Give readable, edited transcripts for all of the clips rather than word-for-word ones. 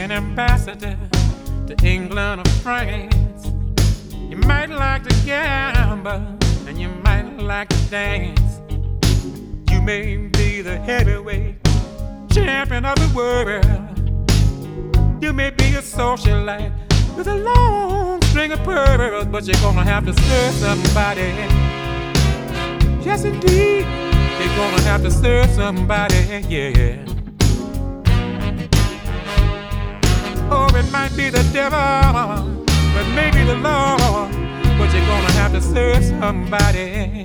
an ambassador to England or France. You might like to gamble and you might like to dance. You may be the heavyweight champion of the world. You may be a socialite with a long string of pearls, but you're gonna have to serve somebody. Yes, indeed, you're gonna have to serve somebody, yeah. Oh, it might be the devil, but maybe the Lord, but you're gonna have to serve somebody.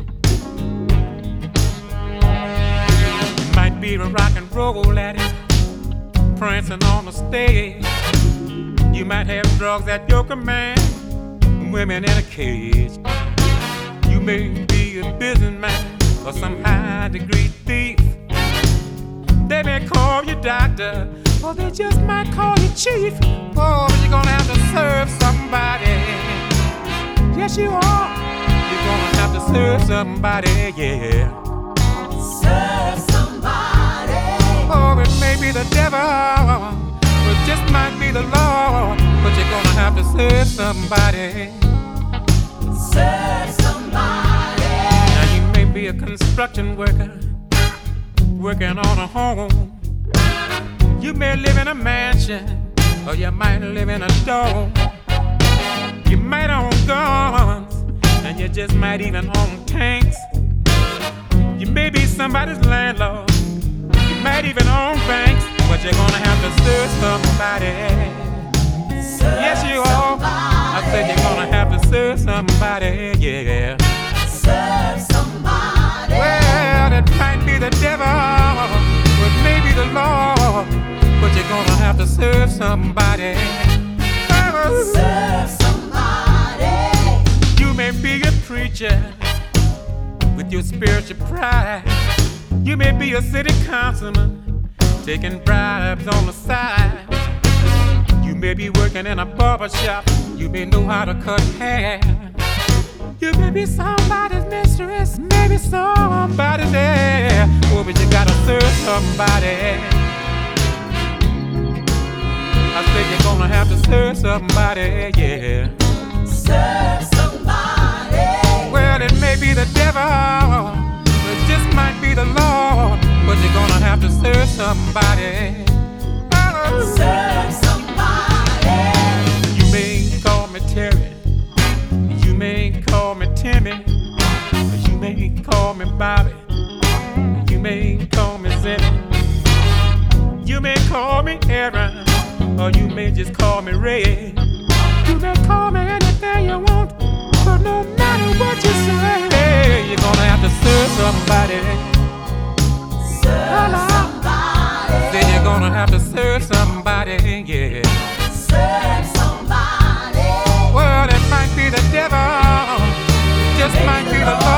You might be a rock and roll addict, prancing on the stage. You might have drugs at your command, women in a cage. You may be a businessman or some high-degree thief. They may call you doctor, or they just might call you chief. Oh, but you're gonna have to serve somebody. Yes, you are. You're gonna have to serve somebody, yeah. Serve somebody. Oh, it may be the devil, but just might be the Lord. But you're gonna have to serve somebody. Serve somebody. Now you may be a construction worker, working on a home. You may live in a mansion, or you might live in a dome. You might own guns, and you just might even own tanks. You may be somebody's landlord, you might even own banks, but you're gonna have to serve somebody. Yes, you are. I said you're gonna have to serve somebody, yeah. Serve somebody. Well, it might be the devil, but maybe the Lord, but you're gonna have to serve somebody. Serve somebody. You may be a preacher with your spiritual pride. You may be a city councilman taking bribes on the side. You may be working in a barber shop. You may know how to cut hair. You may be somebody's mistress, maybe somebody's there. Oh, but you gotta serve somebody. I said you're gonna have to serve somebody, yeah. Serve somebody. Well, it may be the devil, but it just might be the Lord. But you're gonna have to serve somebody. Oh. Serve somebody. You may call me Terry, you may call me Timmy, you may call me Bobby, you may call me Zinny, you may call me Aaron, or you may just call me Ray. You may call me anything you want, but no matter what you say, you're gonna have to serve somebody. Serve somebody. Then you're gonna have to serve somebody, yeah. Serve somebody. Well, it might be the devil, just might be the Lord.